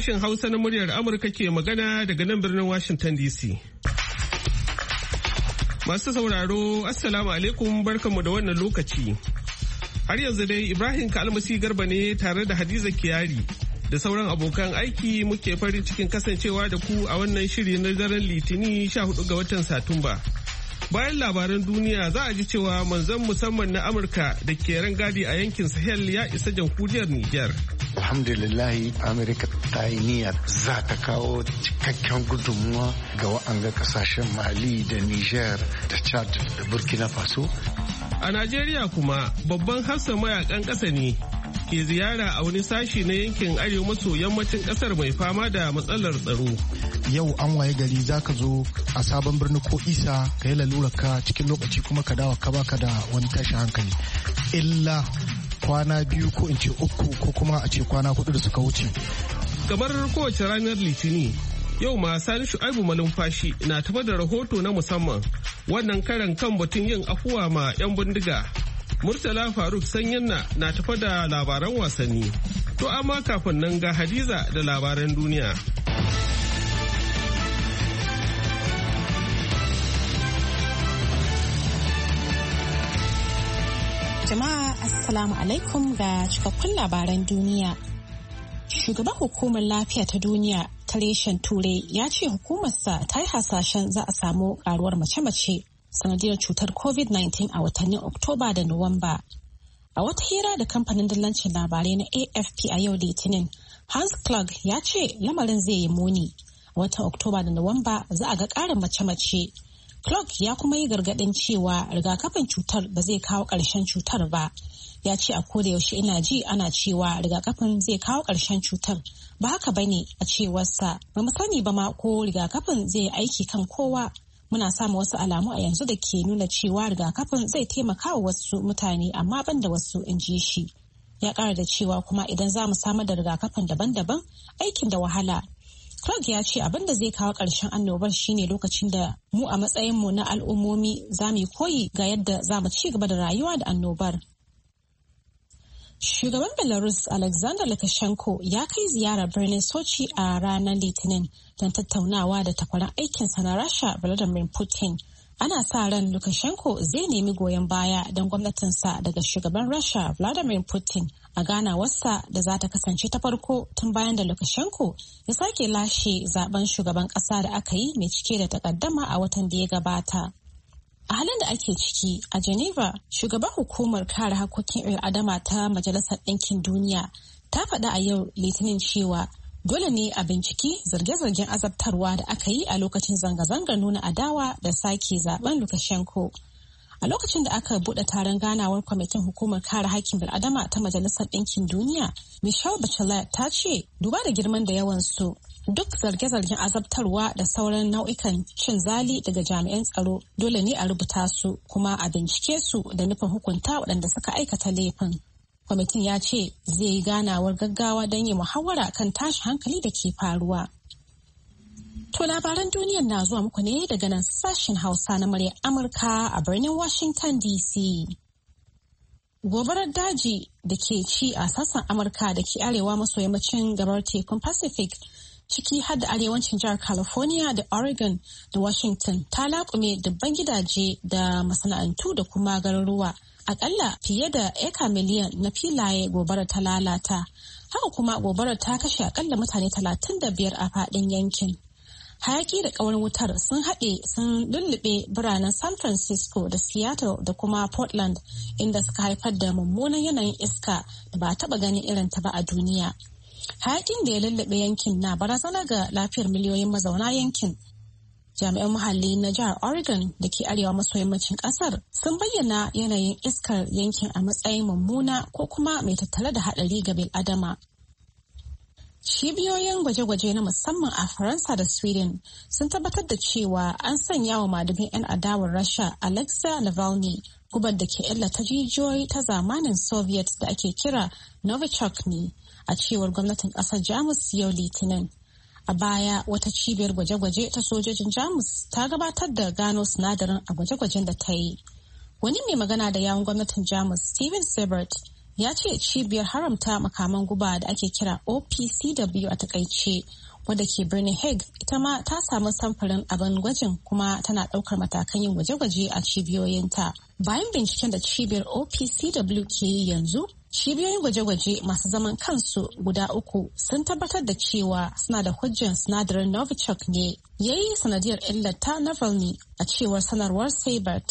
Sashen Hausa na muryar Amurka ke magana daga nan birnin Washington DC. Masu sauraro, Assalamu alaikum, barkanmu da wannan lokaci. Har yanzu dai Ibrahim Kalmasi Garba ne tare da Hadiza Kiyari da sauran abokan aiki muke farin cikin kasancewa da ku a wannan shiri na daren Litini 14 ga watan Satumba. Bayan labaran duniya za a ji cewa manzon musamman na Amurka da ke rangadi a yankin Sahel ya isa jamhuriyar Nijar. Alhamdulillahi, Amurka ta yi niyyar za ta kawo cikakken gudunmuwa ga wa'anga kasashen Mali da Nijar da Chad da Burkina Faso. A Najeriya kuma babban hafsan mayakan ƙasa ne ke ziyara a wani sashi na yankin arewa maso yammacin ƙasar mai fama da matsalar tsaro. Yau an waye gari za ka zo a sabon birni ko isa ka yi lalurarka cikin lokaci kuma ka dawo ka baka da wani tashin hankali. Illa kwana biyu ko in ce uku ko kuma a ce kwana 4 da suka wuce. Kamar kowace ranar Litini, yau ma Sani Shu'aibu Malumfashi na tafa da rahoto na musamman wannan karan kan batun yin afuwa ma 'yan bindiga. Murtala Faruk Sanyanna na tafa da labaran wasanni. To amma kafin nan ga Hadiza da labaran duniya. Jama'a Assalamu alaikum ga cikakkun labaran duniya. Shugaban hukumar lafiya ta duniya ta reshen Turai ya ce hukumarsa ta yi hasashen za a samu karuwar mace-mace sanadiyar cutar COVID-19 a watannin Oktoba da Nuwamba. A wata hira da kamfanin dillancin labarai na AFP a yau Litinin, Hans Klug ya ce lamarin zai yi muni. A watan Oktoba da Nuwamba za a ga ƙarin mace-mace. Clark ya kuma yi gargaɗin cewa rigakafin cutar ba zai kawo ƙarshen cutar ba. Ya ce a koda yaushe ina ji ana cewa rigakafin zai kawo ƙarshen cutar. Ba haka ba ne a cewarsa. Ba mu sani ba ma ko rigakafin zai aiki kan kowa. Muna samun wasu alamu a yanzu da ke nuna cewa rigakafin zai taimaka wa wasu mutane amma ban da wasu, in ji shi. Ya ƙara da cewa kuma idan za mu samar da rigakafin daban-daban, aikin da wahala. Clark ya ce abin da zai kawo ƙarshen annobar shine lokacin da mu a matsayinmu na al'ummomi za mu koyi ga yadda za mu ci gaba da rayuwa da annobar. Shugaban Belarus Alexander Lukashenko ya kai ziyarar birnin Sochi a ranar Litinin don tattaunawa da takwaran aikinsa na Rasha Vladimir Putin. Ana sa ran Lukashenko zai nemi goyon baya don gwamnatinsa daga shugaban Rasha Vladimir Putin a ganawarsa da za ta kasance ta farko tun bayan da Lukashenko ya sake lashe zaben shugaban ƙasa da aka yi mai cike da takaddama a watan da ya gabata. A halin da ake ciki a Geneva, shugaban hukumar kare haƙƙoƙin adama ta Majalisar Ɗinkin Duniya ta faɗa a yau Litinin cewa dole ne a binciki zarge-zargen azabtarwa da aka yi a lokacin zanga-zangar nuna adawa da sake zaben Lukashenko. A lokacin da aka buɗe taron ganawar kwamitin hukumar kare haƙƙin bil'adama ta Majalisar Ɗinkin Duniya, Michelle Bachelet ta ce duba da girman da yawansu duk zarge-zargen azabtarwa da sauran nau'ikan cin zali daga jami'an tsaro dole ne a rubuta su kuma a bincike su da nufin hukunta waɗanda suka aikata laifin. Kwamitin ya ce zai yi ganawar gaggawa don yi muhawara kan tashi hankali da ke faruwa. To labaran duniyar na zuwa muku ne daga nan sashen Hausa na muryar Amurka a birnin Washington DC. Gobarar daji da ke ci a sassan Amurka da ke arewa maso yammacin gabar tekun Pacific ciki har da arewacin jihar California da Oregon da Washington ta laƙume dubban gidaje da masana'antu da kuma garuruwa. Akalla fiye da eka miliyan na filaye gobarar ta lalata. Haka kuma gobarar ta kashe akalla mutane 35 a faɗin yankin. Hayaki da ƙawar wutar sun haɗe sun lullube biranen San Francisco da Seattle da kuma Portland inda suka haifar da mummunan yanayin iska da ba a taɓa ganin irin ta ba a duniya. Hayakin da ya lullube yankin na barazana ga lafiyar miliyoyin mazauna yankin. Jami'an muhalli na jihar Oregon da ke arewa maso yammacin ƙasar sun bayyana yanayin iskar yankin a matsayin mummuna ko kuma mai tattare da haɗari ga bil'adama. Cibiyoyin gwaje-gwaje na musamman a Faransa da Sweden sun tabbatar da cewa an sanya wa madubin 'yan adawar Rasha Alexei Navalny gubar da ke illata jijiyoyi ta zamanin Soviet da ake kira Novichok ne, a cewar gwamnatin ƙasar Jamus yau Litinin. A baya wata cibiyar gwaje-gwaje ta sojojin Jamus ta gabatar da gano sinadarin a gwaje-gwajen da ta yi. Wani mai magana da yawun gwamnatin Jamus Steven Seibert ya ce cibiyar haramta makaman guba da ake kira OPCW a takaice wadda ke birnin Hague ita ma ta samu samfurin abin gwajin kuma tana ɗaukar matakan yin gwaje-gwaje a cibiyoyinta. Bayan binciken da cibiyar OPCW ke yi yanzu, cibiyoyin gwaje-gwaje masu zaman kansu guda 3 sun tabbatar da cewa suna da hujjan sinadarin Novichok ne ya yi sanadiyar illar ta Navalny a cewar sanarwar Seibert.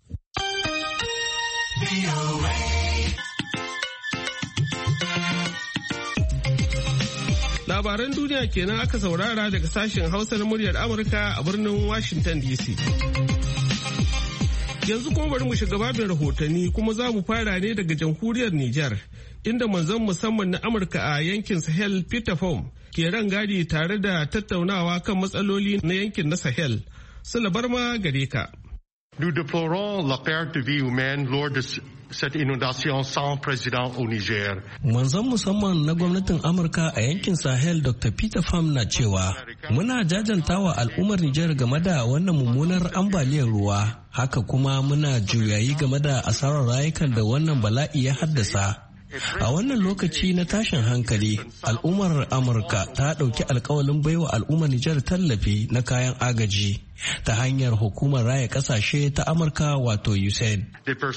Labaran duniya kenan aka saurara daga sashen Hausa na muryar Amurka a birnin Washington DC. Yanzu kuma bari mu shiga babin rahotanni kuma za mu fara ne daga jamhuriyar Nijar, inda manzon musamman na Amurka a yankin Sahel Peter Pham ke rangadi tare da tattaunawa kan matsaloli na yankin na Sahel. Sula Barma gare ka. Nous déplorons la perte de vie humaine lors de cette inondation sans précédent au Niger. Manzon musamman na gwamnatin Amurka a yankin Sahel Dr. Peter Pham na cewa muna jajantawa al'ummar Niger game da wannan mummunar ambaliyar ruwa. Haka kuma muna juyayi game da asarar rayukan da wannan bala'i ya haddasa. A wannan lokaci na tashin hankali, al'ummar Amurka ta ɗauki alkawalin baiwa al'ummar Nijar tallafi na kayan agaji ta hanyar hukumar raya ƙasashe ta Amurka wato USAID.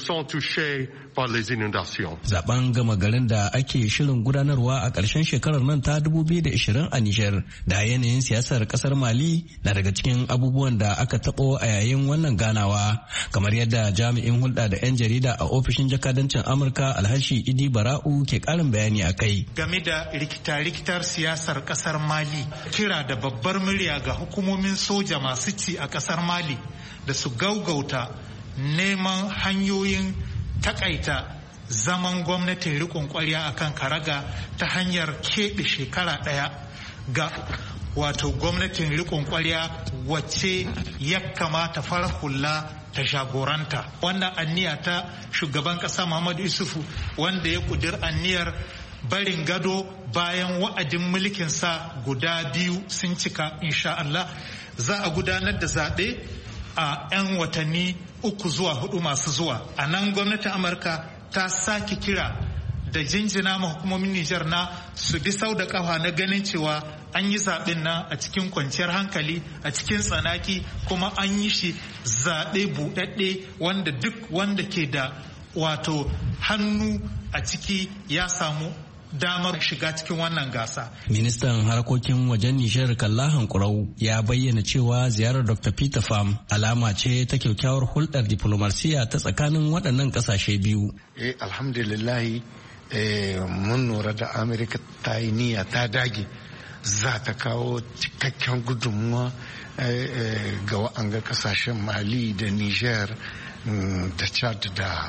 Zaben gama garin da ake shirin gudanarwa a ƙarshen shekarar nan ta 2020 a Nijar da yanayin siyasar ƙasar Mali na daga cikin abubuwan da aka taɓo a yayin wannan ganawa, kamar yadda jami'in hulɗa da 'yan jarida a ofishin jakadancin Amurka Alhashi Idi Bara'u ke ƙarin bayani a kai. Game da rikita-rikitar siyasar ƙasar Mali, kira da babbar murya ga hukumomin soja masu ci a ƙasar Mali da su gaugauta neman hanyoyin takaita zaman gwamnatin rikon kwarya akan karaga ta hanyar keɓe shekara ɗaya ga wato gwamnatin rikon kwarya wacce ya kamata farar hula ta jagoranta. Wannan anniya ta shugaban ƙasa Muhammadu Isufu wanda ya kudir anniyar barin gado bayan wa'adin mulkinsa guda 2 sun cika insha Allah, za a gudanar da zaɓe a 'yan watanni 3 zuwa 4 masu zuwa. A nan gwamnatin Amurka ta sake kira da jinjina ma hukumomin Nijar na su bi sau da kafa na ganin cewa an yi zaɓen nan a cikin kwanciyar hankali, a cikin tsanaki, kuma an yi shi zaɓe buɗaɗɗe wanda duk wanda ke da wato hannu a ciki ya samu damar shiga cikin wannan gasa. Ministan harkokin wajen Nijar Kalla Hankurau ya bayyana cewa ziyarar Dr. Peter Pham alama ce ta kyakkyawar hulɗar diplomasiya ta tsakanin waɗannan ƙasashe biyu. Alhamdulillahi mun lura da Amerika ta yi niyya ta dage za ta kawo cikakken gudunmuwa ga wa'anga ƙasashen Mali da Nijar da Chad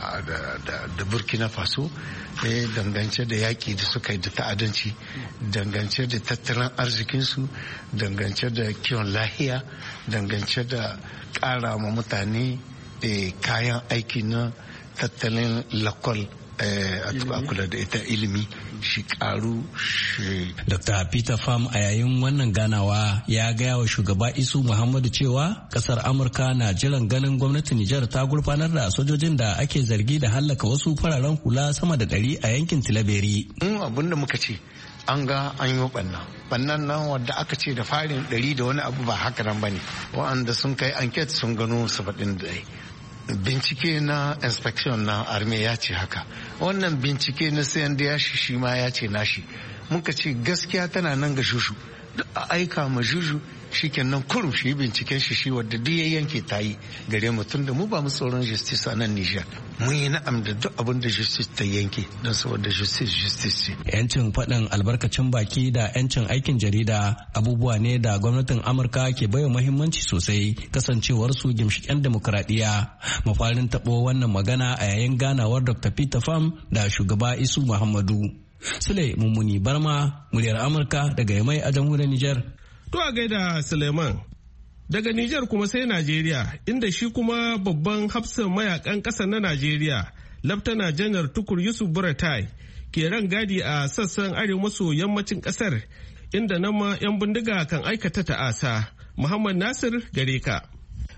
da Burkina Faso dangance da yaƙi da suka yi da ta'adanci, dangance da tattalin arzikinsu, dangance da kiwon lahiya, dangance da ƙara ma mutane kayan aiki na tattalin lakol a kula da ita ilimi shi karu shi. Dr. Peter Pham a yayin wannan ganawa ya gaya wa shugaba Isu Muhammadu cewa kasar Amurka na jiran ganin gwamnatin Nijar ta gurfanar da sojojin da ake zargi da hallaka wasu fararen hula sama da 100 a yankin Tilaberi. Abin da muka ce an ga an yi bannan nan wadda aka ce da farin 100 da wani abu ba haka nan bane, wa'anda sun kai anket sun gano 71. Bincike na inspection na arme ya ce haka, wannan bincike na sayan da ya shi ma ya ce nashi. Muka ce gaskiya tana nan ga shushu, a aika ma juju shi kenan kurum shi binciken shi wadda duk ya yanke ta yi gare mu, tun da mu ba mu tsoron justice a nan Nijar. Mun yi na'am da duk abin da justice ta yanke, don saboda justice ce. Yancin faɗin albarkacin baki da yancin aikin jarida abubuwa ne da gwamnatin Amurka ke baiwa muhimmanci sosai, kasancewar su gimshiƙen demokuraɗiyya. Mafarin taɓo wannan magana a yayin ganawar Dr. Peter Pham da shugaba Isu Muhammadu. Sule Mummuni Barma, muryar Amurka daga Yamai a jamhuriyar Nijar. To a gaida Suleiman. Daga Nijar kuma sai Najeriya, inda shi kuma babban hafsan mayakan ƙasa na Najeriya, Laftana Janar Tukur Yusuf Buratai, ke ran gadi a sassan arewa maso yammacin ƙasar, inda nan ma 'yan bindiga kan aikata ta'asa. Muhammad Nasir gare ka.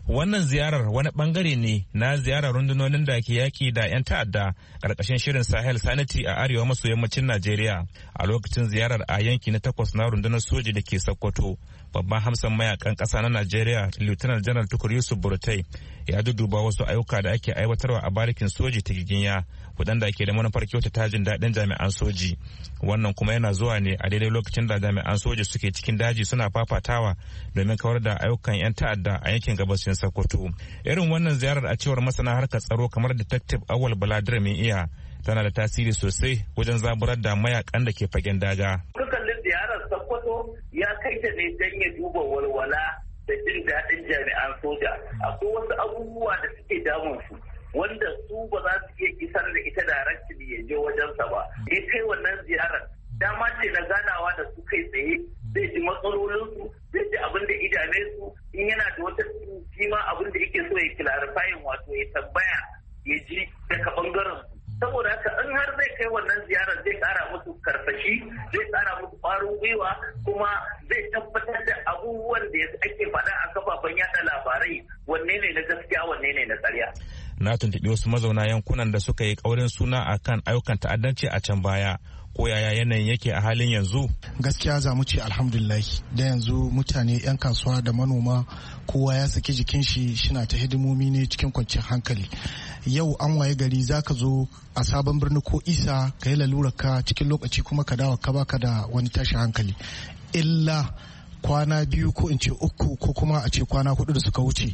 Wannan ziyarar wani bangare ne na ziyarar rundunonin da ke yaki da 'yan ta'adda ƙarƙashin shirin Sahel Sanity a arewa maso yammacin Najeriya. A lokacin ziyarar a yanki na 8 na rundunar soji da ke Sokoto, babban hamsan mayakan ƙasa na Najeriya Lieutenant General Tukur Yusuf Burtai ya duduba wasu ayyuka da ake aiwatarwa a barikin soji ta Giginya waɗanda ke da manufar kyautata jin daɗin jami'an soji. Wannan kuma yana zuwa ne a daidai lokacin da jami'an soji suke cikin daji suna fafatawa domin kawar da ayyukan 'yan ta'adda a yankin gabashin Sokoto. Irin wannan ziyarar a cewar masana harkar tsaro kamar Detective Awal Baladir mai iya tana da tasiri sosai wajen zaburar da mayakan da ke fagen daga. Kallon ziyarar Sokoto ya kai ta ne don ya duba walwala da jin daɗin jami'an soja. Akwai wasu abubuwa da suke damun su wanda su ba za su iya isar da ita directly ya je wajensa ba. Ya kai wannan ziyarar dama ce na ganawa da su kai tsaye, zai ji matsalolinsu, zai ji abin da idane su, in yana da wata kima abin da yake so ya clarifying wato ya tambaya ya ji daga bangaren su. Saboda haka in har zai kai wannan ziyarar zai kara musu karfashi, zai kara musu ƙwarin gwiwa, kuma zai tabbatar da abubuwan da ake faɗa a kafafen yada labarai wanne ne na gaskiya wanne ne na ƙarya. Na tuntuɓi wasu mazauna yankunan da suka yi ƙaurin suna a kan ayyukan ta'addanci a can baya. Ko yaya yanayin yake a halin yanzu? Gaskiya za mu ce alhamdulillah, da yanzu mutane 'yan kasuwa da manoma kowa ya saki jikin shi shina ta hidimomi ne cikin kwanciyar hankali. Yau an waye gari za ka zo a sabon birni ko isa ka yi lalura ka cikin lokaci kuma ka dawo ka baka da wani tashin hankali. Illa kwana 2 ko in ce 3 ko kuma a ce kwana 4 da suka wuce.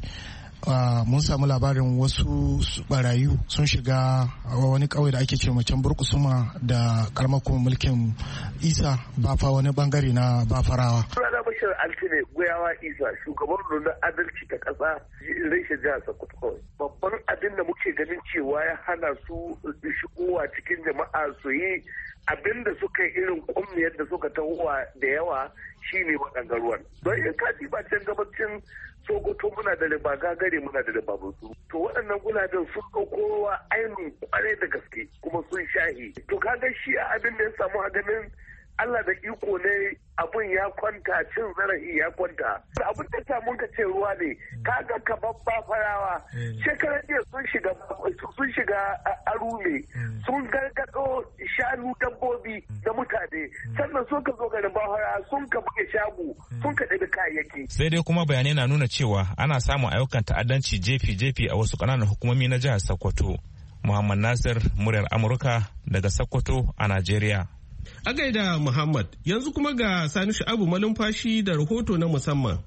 Mun samu labarin wasu barayu sun shiga wani kauye da ake ce macen burkusuma da karamar kuma mulkin isa bafa wani bangare na bafarawa. Rana Bashir Altine Goyawa Isa shugaban rundunar adalci ta ƙasa reshen jihar Sokoto. Babban abin da muke ganin cewa ya hana su shigowa cikin jama'a su yi abin da suka yi irin kummiyar da suka tahowa da yawa shine waɗannan ruwan. Don in kaji ba can gabacin Sokoto muna da riba gagare muna da riba butu. To waɗannan gulaben sun ɗauko ainihin kwarai da gaske kuma sun shahi. To kaga shi abin da ya samu a ganin Allah da iko ne abun ya kwanta, cin zarafi ya kwanta. Abin da samun ka ce ruwa ne, kaga ka babba farawa. Shekarar jiya sun shiga arume, sun gargado shanu dabbobi da mutane. Sannan sun ka zo garin bahara sun ka buge shago, sun ka ɗabi kayayyaki. Sai dai kuma bayanai na nuna cewa ana samun ayyukan ta'addanci jefi-jefi a wasu ƙananan hukumomi na jihar Sokoto. Muhammad Nasir, muryar Amurka daga Sokoto a Najeriya. A gaida Muhammad, yanzu kuma ga Sani Sha'abu malumfashi da rahoto na musamman.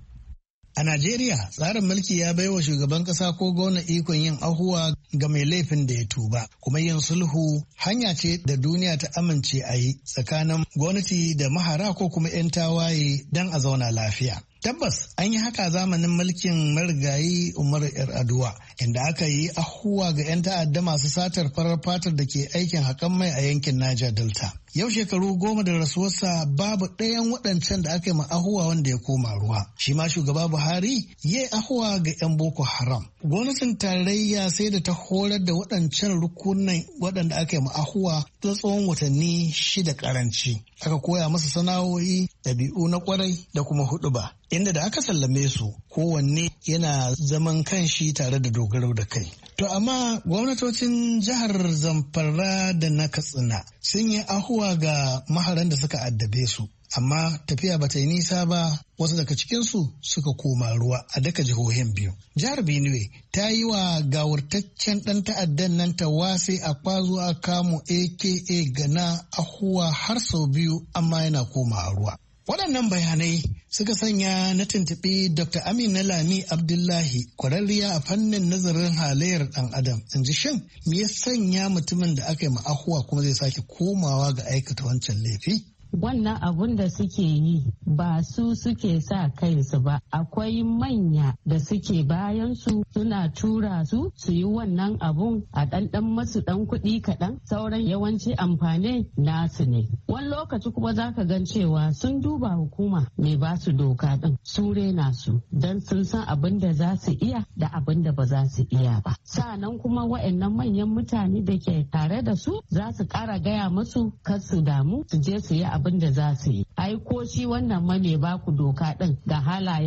A Najeriya, tsarin mulki ya baiwa shugaban ƙasa ko gwamna ikon yin ahuwa ga mai laifin da ya tuba, kuma yin sulhu hanya ce da duniya ta amince a yi tsakanin gwamnati da mahara ko kuma 'yan tawaye don a zauna lafiya. Tabbas an yi haka zamanin mulkin marigayi Umar Yar'adua, inda aka yi ahuwa ga 'yan ta'adda masu satar farar fatar da ke aikin haƙan mai a yankin Niger Delta. Yau shekaru 10 da rasuwarsa babu ɗayan waɗancan da aka yi ma ahuwa wanda ya koma ruwa. Shi ma shugaba Buhari ya yi ahuwa ga 'yan Boko Haram. Gwamnatin tarayya sai da ta horar da waɗancan rukunan waɗanda aka yi ma ahuwa ta tsawon watanni 6 karanci. Aka koya masa sana'o'i, ɗabi'u na kwarai da kuma huɗuba. Inda da aka sallame su kowanne yana zaman kanshi tare da dogaro da kai. To amma gwamnatocin jihar Zamfara da na Katsina sun yi ahuwa ga maharan da suka addabe su. Amma tafiya ba ta yi nisa ba, wasu daga cikinsu suka koma ruwa a duka jihohin biyu. Jihar Benue ta yi wa gawurtaccen ɗan ta'addan nan ta wase a kwazo a kamo aka gana ahuwa har sau 2 amma yana koma ruwa. Waɗannan bayanai suka sanya na tuntuɓi Dr. Amina Lami Abdullahi, kwararriya a fannin nazarin halayyar ɗan adam. In ji shin me ya sanya mutumin da aka yi ma'ahuwa kuma zai sake komawa ga aikata wancan laifi? Wannan abun da suke yi ba su suke sa kansu ba, akwai manya da suke bayan su suna tura su yi wannan abun a ɗanɗan masu ɗan kuɗi kaɗan, sauran yawanci amfani nasu ne. Wani lokaci kuma za ka gan cewa sun duba hukuma mai ba su doka ɗin su rena su don sun san abin da za su iya da abin da ba za su iya ba. Sa'annan kuma wa'annan manyan mutane da ke tare da su za su ƙara gaya musu kar su damu su je su yi abin da za su yi. Ai ko shi wannan ma mai baku doka din ga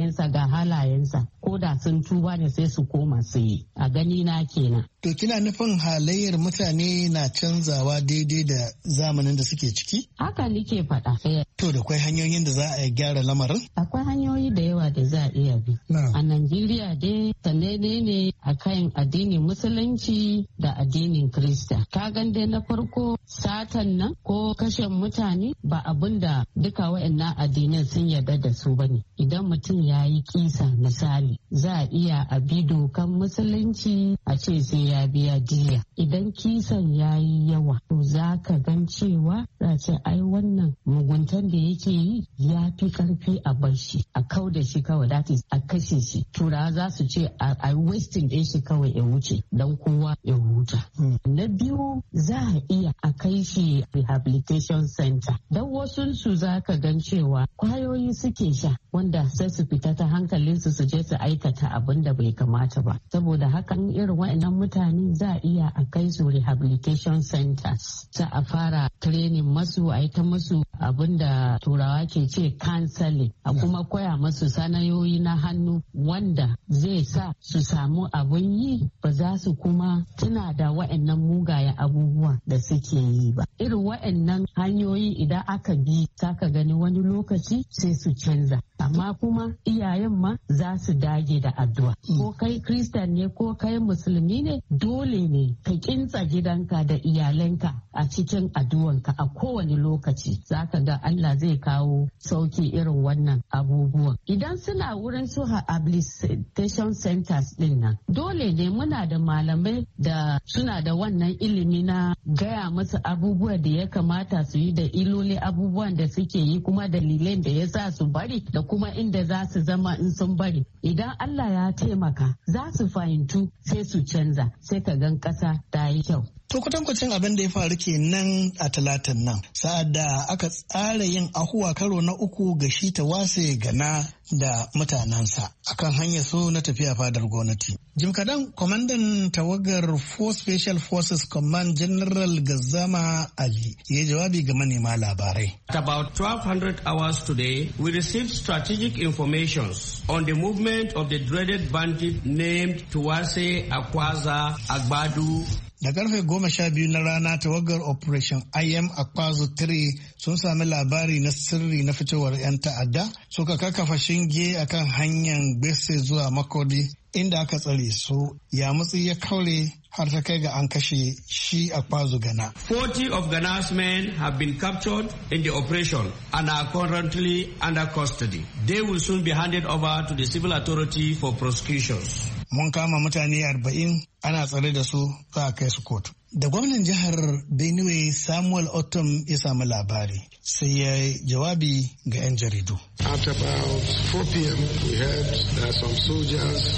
halayensa ko da sun tuba ne sai su koma su yi. A gani na kenan. To kina nufin halayyar mutane na canzawa daidai da zamanin da suke ciki? Haka nike faɗa. To da kwai hanyoyin da za a gyara lamarin? Akwai hanyoyi da yawa da za a iya bi. A Najeriya dai sanene ne a kan addinin Musulunci da addinin Kirista. Ka gan dai na farko satan nan ko kashe mutane ba abin da duka waɗannan addinan sun yarda da su bane. Idan mutum ya yi kisa misali za a iya a bi dokan Musulunci a ce sai ya biya diya. Idan kisan ya yi yawa to za ka gan cewa za ce ai wannan muguntan da yake yi ya fi karfi a bar shi a kau da shi kawai that is a kashe shi. Turawa za su ce a wasting ɗin shi kawai ya wuce don kowa ya huta. Na biyu za a iya a kai shi rehabilitation center don wasu su za ka gan cewa kwayoyi suke sha wanda sai su fita ta hankalinsu su je su aikata abin da bai kamata ba. Saboda hakan irin waɗannan mutane za a iya a kai su rehabilitation centers. Za a fara training masu a yi ta masu abin da turawa ke ce counseling a kuma koya masu sanayoyi na hannu wanda zai sa su samu abin yi ba za su kuma tuna da waɗannan mugayen abubuwa da suke yi ba. Irin waɗannan hanyoyi idan aka bi saka gani wani lokaci sai su canza. Amma kuma iyayen ma za su dage da addu'a. Ko kai Kristan ne ko kai Musulmi ne dole ne ka kintsa gidanka da iyalanka a cikin addu'anka a kowane lokaci. Za ka ga Allah zai kawo sauki irin wannan abubuwan. Idan suna wurin su rehabilitation centers din nan dole ne muna da malamai da suna da wannan ilimi na gaya musu abubuwa da ya kamata su yi da iloli abubuwan da suke yi kuma dalilan da ya sa su bari da kuma inda za su zama in sun bari. Idan Allah ya taimaka za su fahimtu sai su canza sai ka gan ƙasa ta yi kyau. To kwatankwacin abin da ya faru kenan a Talatin nan sa'ad da aka tsara yin ahuwa karo na uku ga shi Tawase Gana da mutanensa akan hanyar su na tafiya fadar gwamnati. Jim kadan kwamandan tawagar 4 Special Forces Command General Gazama Ali ya jawabi ga manema labarai. At about 1200 hours today, we received strategic information on the movement of the dreaded bandit named Tawase Akwaza Agbadu. Da karfe 12 na rana tawagar Operation IM Akwazu 3 sun sami labari na sirri na fitowar 'yan ta'adda suka kakkafa shinge akan hanyar Gbese zuwa Makodi inda aka tsare su yamutsi ya kaure har ta kai ga an kashe shi Akwazu Gana. 40 of Gana's men have been captured in the operation and are currently under custody. They will soon be handed over to the civil authority for prosecutions. Mun kama mutane 40 ana tsare da su za a kai su kotu. Da gwamnan jihar Benue Samuel Otom ya samu labari sai ya yi jawabi ga 'yan jaridu. At about 4 p.m. we heard that some soldiers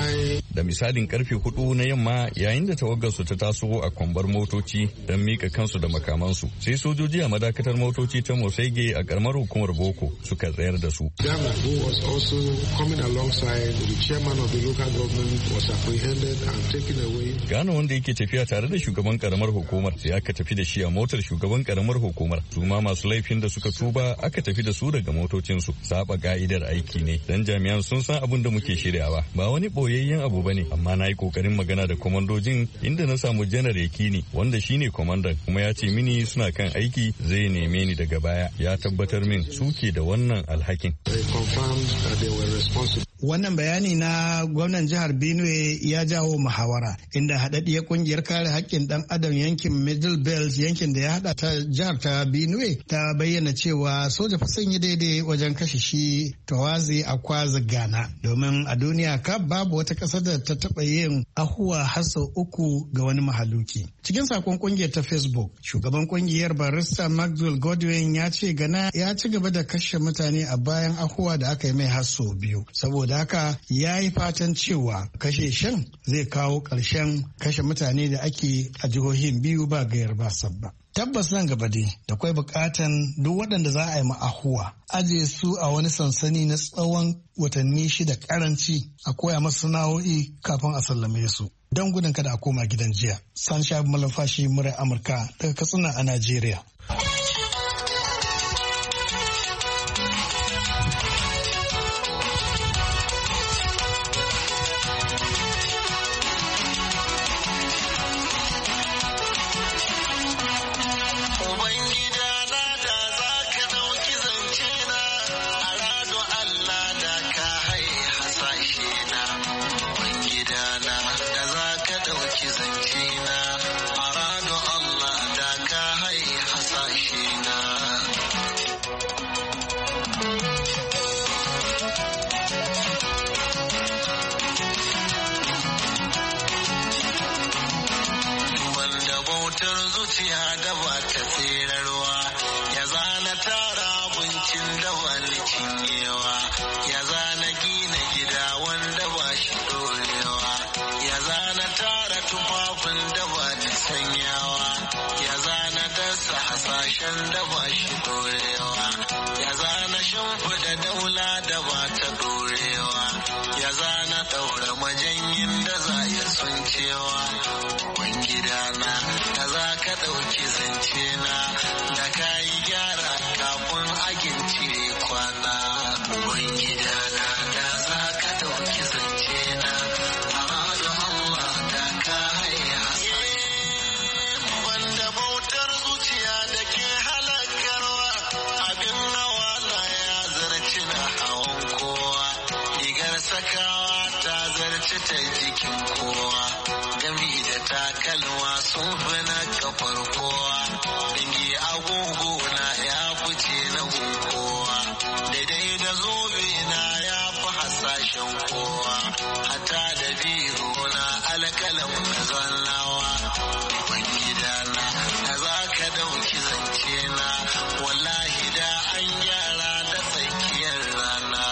Da misalin karfe 4 na yamma yayin da tawagarsu ta taso a kwambar motoci don mika kansu da makamansu sai sojoji a madakatar motoci ta Mosege a karamar hukumar Boko suka tsayar da su. who was also coming alongside the chairman of the local government was apprehended and taken away. Gano wanda yake tafiya tare da shugaban karamar hukumar sai aka tafi da shi a motar shugaban karamar hukumar. Su ma masu laifin da suka tuba aka tafi da su daga motocinsu. Saba ka'idar aiki ne dan jami'an sun san abin da muke shiryawa. Ba wani boyayyen abu bane amma na yi kokarin magana da kwamandojin inda na samu janar Yakini wanda shine kwamandan kuma ya ce mini suna kan aiki zai neme ni daga baya ya tabbatar min suke da wannan alhakin. Wannan bayani na gwamnan jihar Benue ya jawo muhawara inda haɗaɗɗiyar ƙungiyar kare haƙƙin ɗan adam yankin Middle Belt yankin da ya haɗa ta jihar ta Benue ta bayyana cewa soja fa sun yi daidai wajen kashe shi Tawaze Akwazu Gana domin a duniya ka babu wata ƙasar da ta taɓa yin ahuwa har sau 3 ga wani mahaluki. Cikin sakon ƙungiyar ta Facebook, shugaban ƙungiyar barista Maxwell Godwin ya ce Gana ya ci gaba da kashe mutane a bayan ahuwa da aka yi mai har sau 2 saboda haka ya yi fatan cewa kashe shan zai kawo ƙarshen kashe mutane da ake a jihohin biyu ba gayar ba sabba. Tabbas nan gaba dai da kwai bukatan duk waɗanda za a yi ma'ahuwa ajiye su a wani sansani na tsawon watanni 6 karanci a koya masu sana'o'i kafin a sallame su don gudun kada a koma gidan jiya. Sansha Malafashi murar Amurka daga Katsina a Najeriya. ɗauki zance na arado Allah da ka hai hasashe na. Wanda bautar zuciya da ba ta tserarwa ya zana tara abincin da ba ni cinyewa, ya zana gina gida wanda ba shi dorewa, ya zana tara tufafin da ba ni sanyawa, ya zana dasa hasashen da ba shi dorewa, ya zana shimfiɗa daula da ba ta dorewa, ya zana ɗaura majanyin da za ya suncewa. Ubangidana da za ka ɗauki zance na da ka yi gyara kafin agin cire kwana. Ubangidana da za ka ɗauki zance na arado Allah da ka haya wanda bautar zuciya da ke halakarwa abin hawa na ya zarci na hawan kowa, rigar sakawa ta zarci ta jikin kowa, gami da takalma sun fi na kafar kowa, dangi agogo na ya fice na kowa, daidai da zobe na ya fi hasashen kowa, hata da biro na alƙalam na zannawa. Ubangidana da za ka ɗauki zance na wallahi da an gyara da tsakiyar rana.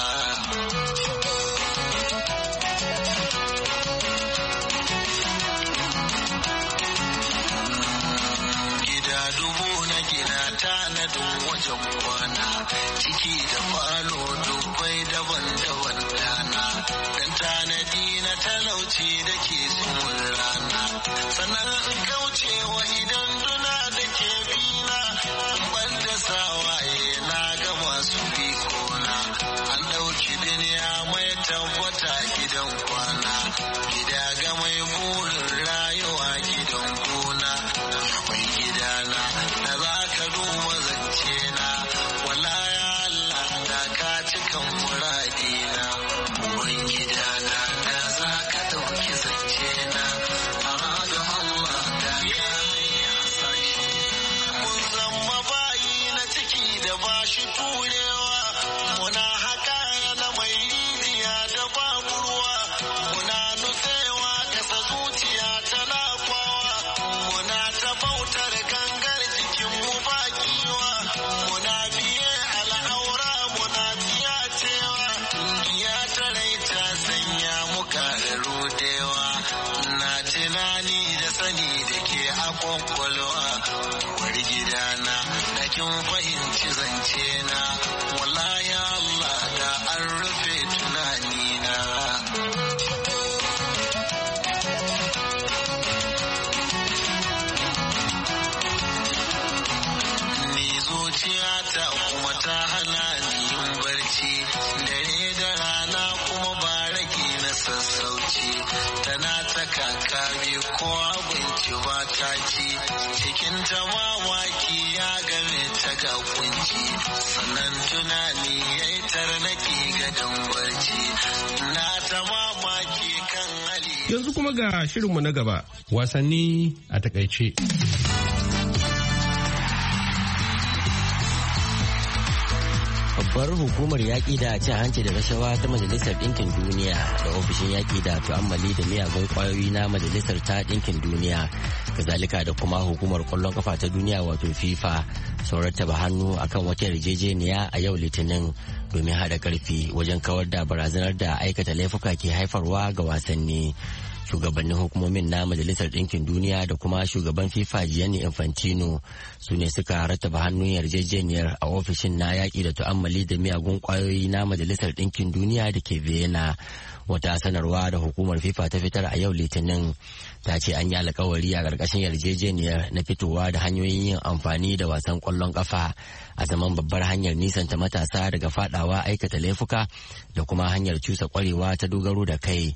Gida dubu na gina tanadin wajen kwana, ciki da falo dubbai daban-daban dana, dan tanadi na talauci da ke tsumin rana, sannan in kauce wa idan duna da ke bina, ban da sawaye na ga masu bikona, an ɗauki duniya mai tabbata gidan kwana, gida ga mai burin rayuwa gidan gona. Mai gidana da za ka duba zance na wallahi Allah da ka cikan muradina. Uban gidana da za ka ɗauki zance na arado Allah da ka hanya hasashe. Mun zama bayi na ciki da bashi turewa, muna haka na mai rijiya da babu ruwa, muna nutsewa kasa zuciya tana kwawa, muna ta bautar gangar jikin mu bakiwa, muna biye al'aura muna biya cewa, ya tarai ta sanya muka da rudewa, na tunani da sani da ke a kwakwalwa. Uwar gidana da kin fahimci zance na wallahi Allah da an rufe tunanina. Ni zuciyata kuma ta hana ni yin barci, dare da rana kuma ba rage na sassauci, tana ta kakami ko abinci ba ta ci, cikin ta mamaki ya game ta ga kunci, sannan tunani ya yi tarnaki gadon barci, na ta mamaki kan hali. Yanzu kuma ga shirinmu na gaba. Wasanni a takaice. Babbar hukumar yaƙi da cin hanci da rashawa ta Majalisar Ɗinkin Duniya da ofishin yaƙi da tu'ammali da miyagun ƙwayoyi na Majalisar ta Ɗinkin Duniya, kazalika da kuma hukumar ƙwallon kafa ta duniya wato FIFA sun rattaba hannu akan wata yarjejeniya a yau Litinin domin haɗa ƙarfi wajen kawar da barazanar da aikata laifuka ke haifarwa ga wasanni. Shugabannin hukumomin na Majalisar Ɗinkin Duniya da kuma shugaban FIFA Gianni Infantino su ne suka rattaba hannun yarjejeniyar a ofishin na yaƙi da tu'ammali da miyagun ƙwayoyi na Majalisar Ɗinkin Duniya da ke Vienna. Wata sanarwa da hukumar FIFA ta fitar a yau Litinin ta ce an yi alkawari a ƙarƙashin yarjejeniyar na fitowa da hanyoyin yin amfani da wasan ƙwallon ƙafa a zaman babbar hanyar nisanta matasa daga fadawa aikata laifuka da kuma hanyar cusa ƙwarewa ta dogaro da kai.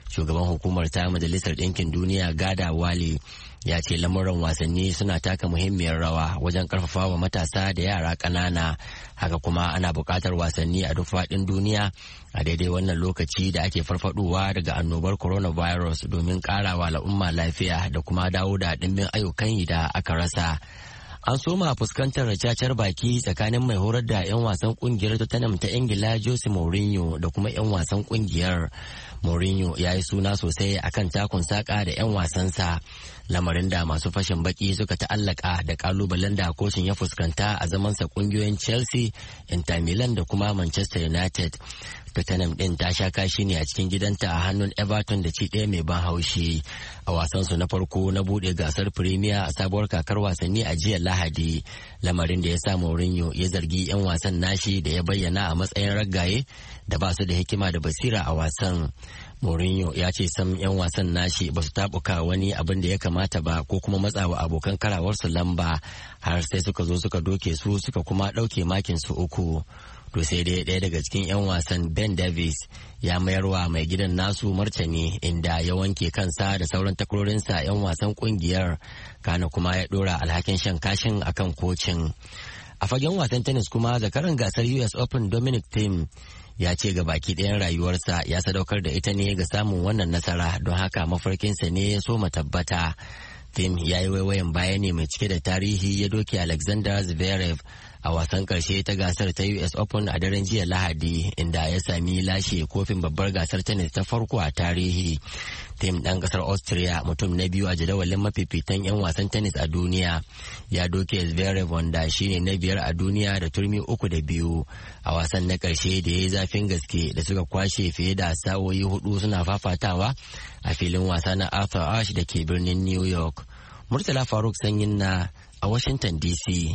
Shugaban hukumar ta Majalisar Ɗinkin Duniya Gada Wale ya ce lamuran wasanni suna taka muhimmiyar rawa wajen karfafawa matasa da yara ƙanana. Haka kuma ana buƙatar wasanni a duk faɗin duniya a daidai wannan lokaci da ake farfadowa daga annobar coronavirus domin ƙarawa al'umma lafiya da kuma dawo da ɗimbin ayyukan yi da aka rasa. An soma fuskantar cacar baki tsakanin mai horar da 'yan wasan kungiyar Tottenham ta Ingila Jose Mourinho da kuma 'yan wasan kungiyar. Mourinho ya yi suna sosai akan takun saka da 'yan wasansa, lamarin da masu fashin baki suka ta'allaka da kalubalen da kocin ya fuskanta a zamansa kungiyoyin Chelsea, Inter Milan da kuma Manchester United. Tottenham din ta sha kashi ne a cikin gidanta a hannun Everton da ci ɗaya mai ban haushi a wasansu na farko na buɗe gasar Premier a sabuwar kakar wasanni a jiya Lahadi, lamarin da ya sa Mourinho ya zargi 'yan wasan nashi da ya bayyana a matsayin raggaye da ba su da hikima da basira a wasan. Mourinho ya ce sam 'yan wasan nashi ba su tabuka wani abin da ya kamata ba ko kuma matsawa abokan karawarsu lamba har sai suka zo suka doke su suka kuma ɗauke makin su 3. To sai dai ɗaya daga cikin 'yan wasan Ben Davies ya mayarwa mai gidan nasu martani inda ya wanke kansa da sauran takwarorinsa 'yan wasan kungiyar, kana kuma ya ɗora alhakin shan kashin akan kocin. A fagen wasan tennis kuma zakaran gasar US Open Dominic Thiem ya ce ga baki ɗayan rayuwarsa ya sadaukar da ita ne ga samun wannan nasara, don haka mafarkinsa ne ya so tabbata. Thiem ya yi waiwayen baya ne mai cike da tarihi, ya doke Alexander Zverev a wasan karshe ta gasar ta US Open a daren jiya Lahadi, inda ya sami lashe kofin babbar gasar tennis ta farko a tarihi. Thiem ɗan ƙasar Austria, mutum na biyu a jadawalin mafifitan 'yan wasan tennis a duniya, ya doke Zverev wanda shine na 5 a duniya da turmi 3-2 a wasan na ƙarshe da ya yi zafin gaske da suka kwashe fiye da sa'o'i 4 suna fafatawa a filin wasa na Arthur Ashe da ke birnin New York. Murtala Faruk Sanyin na a Washington DC.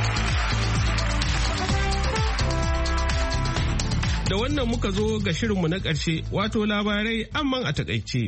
Da wannan muka zo ga shirinmu na ƙarshe, wato labarai amman a takaice.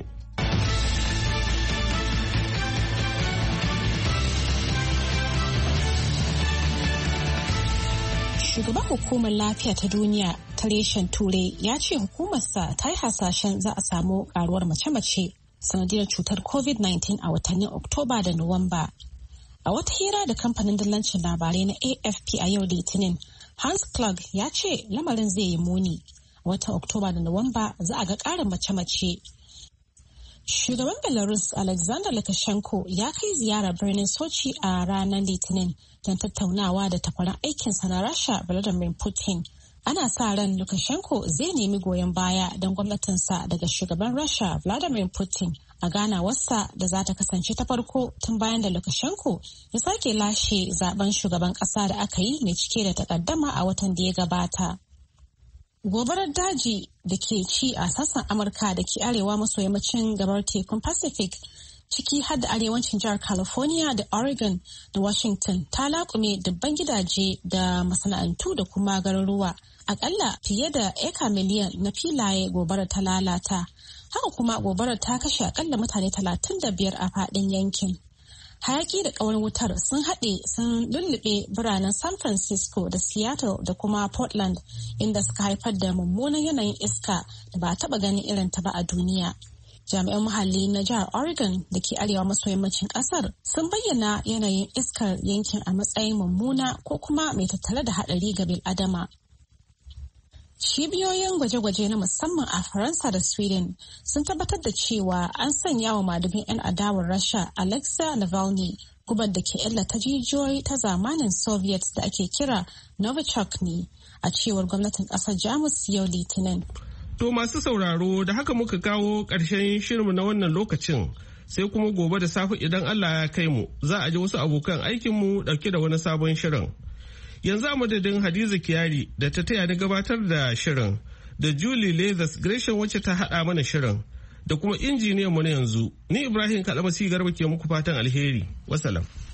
Shugaban hukumar lafiya ta duniya ta reshen Turai ya ce hukumarsa ta yi hasashen za a samu karuwar mace-mace sanadiyar cutar COVID-19 a watannin Oktoba da Nuwamba. A wata hira da kamfanin dillancin labarai na AFP a yau Litinin, Hans Klug ya ce lamarin zai yi muni. A watan Oktoba da Nuwamba za a ga ƙarin mace-mace. Shugaban Belarus Alexander Lukashenko ya kai ziyara birnin Sochi a ranar Litinin don tattaunawa da takwaran aikinsa na Rasha Vladimir Putin. Ana sa ran Lukashenko zai nemi goyon baya don gwamnatinsa daga shugaban Rasha Vladimir Putin a ganawarsa da za ta kasance ta farko tun bayan da Lukashenko ya sake lashe zaben shugaban ƙasa da aka yi mai cike da takaddama a watan da ya gabata. Gobarar daji da ke ci a sassan Amurka da ke arewa maso yammacin gabar tekun Pacific, ciki har da arewacin jihar California da Oregon da Washington, ta laƙume dubban gidaje da masana'antu da kuma garuruwa. Akalla fiye da eka miliyan na filaye gobarar ta lalata. Haka kuma gobarar ta kashe akalla mutane 35 a faɗin yankin. Hayaki da ƙawar wutar sun haɗe sun lullube biranen San Francisco da Seattle da kuma Portland, inda suka haifar da mummunan yanayin iska da ba a taɓa ganin irin ta ba a duniya. Jami'an muhalli na jihar Oregon da ke arewa maso yammacin ƙasar sun bayyana yanayin iskar yankin a matsayin mummuna ko kuma mai tattare da haɗari ga bil'adama. Cibiyoyin gwaje-gwaje na musamman a Faransa da Sweden sun tabbatar da cewa an sanya wa madubin 'yan adawar Rasha Alexei Navalny gubar da ke illata jijiyoyi ta zamanin Soviet da ake kira Novichok ne, a cewar gwamnatin ƙasar Jamus yau Litinin. To masu sauraro, da haka muka kawo ƙarshen shirinmu na wannan lokacin, sai kuma gobe da safe idan Allah ya kai mu za a ji wasu abokan aikinmu ɗauke da wani sabon shirin. Yanzu a madadin Hadiza Kiyari da ta taya da gabatar da shirin, da Julie Leathers Gresham wacce ta haɗa mana shirin, da kuma injiniyan mu na yanzu, ni Ibrahim Kalamasi Garba ke muku fatan alheri. Wasalam.